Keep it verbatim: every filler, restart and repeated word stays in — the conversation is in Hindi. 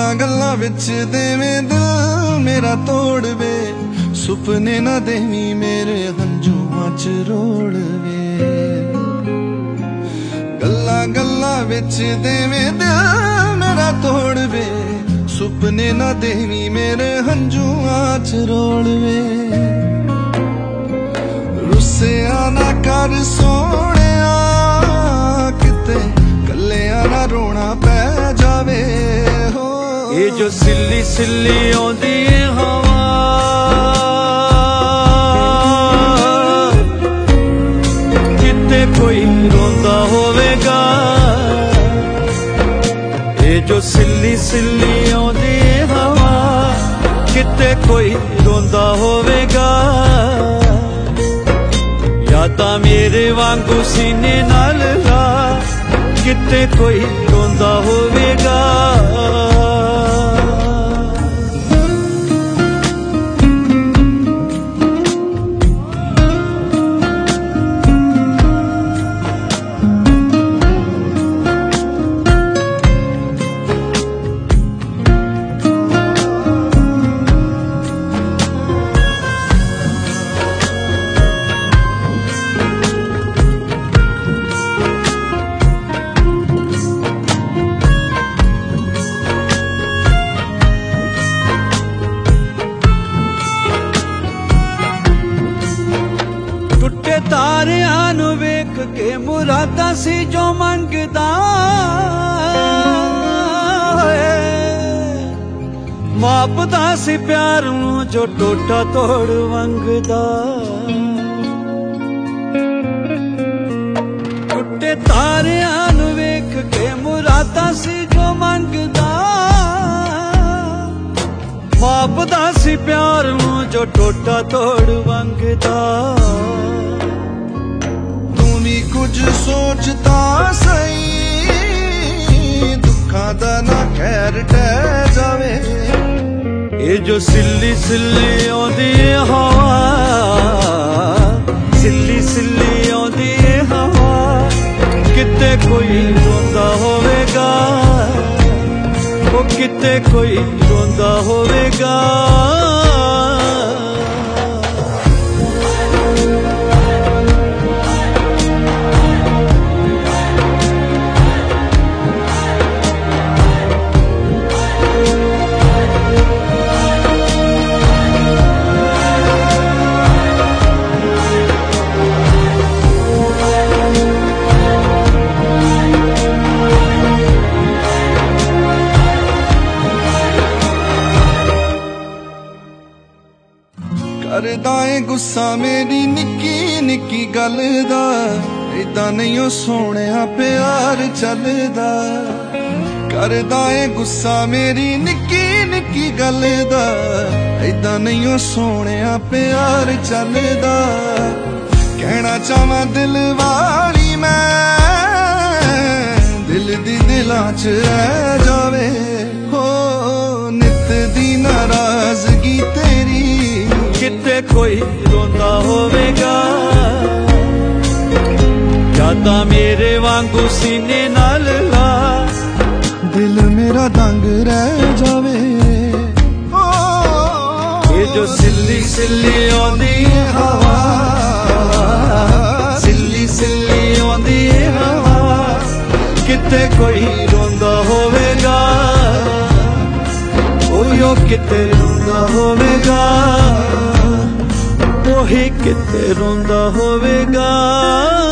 गल्लां गल्लां विच देवें दिल मेरा तोड़ वे, सुपने ना देवी मेरे हंझुआं च रोड़ वे। गल्लां गल्लां विच देवें दिल मेरा तोड़ वे, सुपने ना देवी मेरे हंझुआं च रोड़ वे। रुस्सिया ना कर सोहणिया किते कल्लिया ना रोना पै जावे हो। ये जो सिल्ली सिल्ली आउंदी है हवा, किते कोई रोंदा होवेगा। ये जो सिल्ली सिल्ली आउंदी है हवा, किते कोई रोंदा होवेगा। यादां मेरे वांगू सीने नाल ला, किते कोई रोंदा होवेगा। तारियां नू वेख के मुरादा सी जो मंगदा, मापदा सी प्यार नू जो टोटा तोड़ वंगदा। टुटे तारियां नू वेख के मुरादा सी जो मंगदा, मापदा सी प्यार नू जो टोटा तोड़ वंगदा। कुछ सोचता सही दुखा दा ना खैर टह जावे। ये जो सिल्ली सिल्ली आउंदी है हवा, सिल्ली सिल्ली आउंदी है हवा, किते कोई रोंदा होवेगा। ओ किते कोई रोंदा होवेगा। करदा है गुस्सा मेरी निक्की निक्की गल दा, इदां नहीं ओ सोहणिया प्यार चलदा। करदा है गुस्सा मेरी निक्की निक्की गल दा, इदां नहीं ओ सोहणिया प्यार चलदा। कहना चाहां दिल वाली मैं, दिल दी दिलां च रह जावे हो। नित दी नाराजगी तेरी, किते कोई रोंदा होवेगा। यादां मेरे वांगू सीने नाल ला, दिल मेरा दंग रह जावे। ये जो सिल्ली सिल्ली आउंदी है हवा, सिल्ली सिल्ली आउंदी है हवा, किते कोई रोंदा होवेगा। ओ किते रोंदा होवेगा, ओही किते रोंदा होवेगा।